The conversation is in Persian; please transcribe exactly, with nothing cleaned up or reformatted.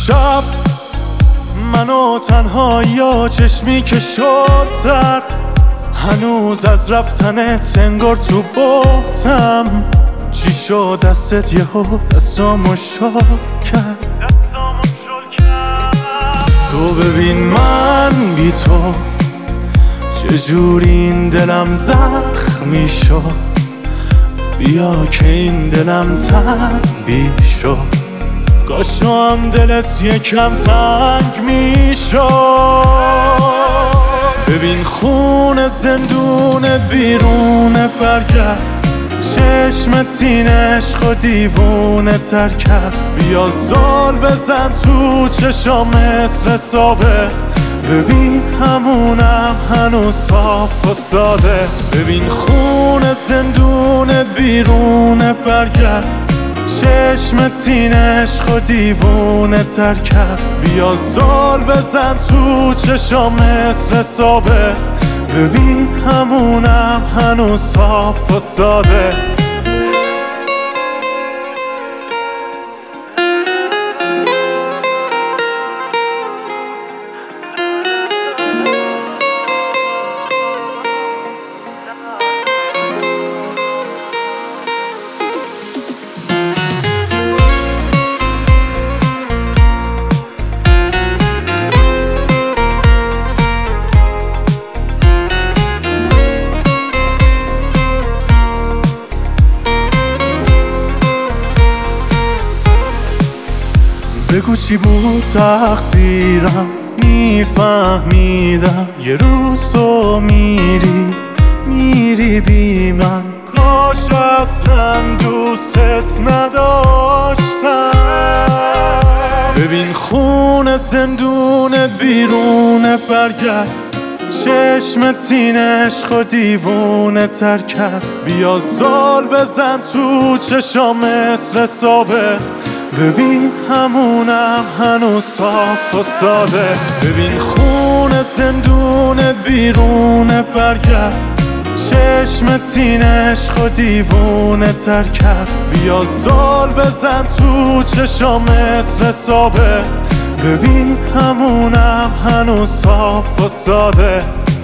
شب منو تنهایی و چشمی که شد تر، هنوز از رفتنت انگار تو بهتم. چی شد دستت یهو دستامو شل کرد؟ تو ببین من بی تو چجوری این دلم زخمی شد. بیا که این دلم تنبیه شد، کاش تو هم دلت یکم تنگ میشد. ببین خون زندون ویرونه برگرد، چشمت این عشق و دیوونه تر کرد. بیا زال بزن تو چشام مثل ثابت، ببین همونم هنوز صاف و ساده. ببین خون زندون ویرونه برگرد، چشمت این عشق و دیوونه تر کرد. بیا زال بزن تو چشام مثل ثابت، ببین همونم هنوز صاف و ساده. بگو چی بود تقصیرم، میفهمیدم یه روز تو میری میری بی من. کاش اصلا دوستت نداشتم. ببین خون زندون ویرونه برگرد، چشمت این عشق و دیوونه تر کرد. بیا زال بزن تو چشام مثل ثابت، ببین همونم هنوز صاف و ساده. ببین خون زندون ویرونه برگرد، چشمت این عشق و دیوونه تر کرد. بیا زال بزن تو چشام مثل ثابت، ببین همونم هنوز صاف و ساده.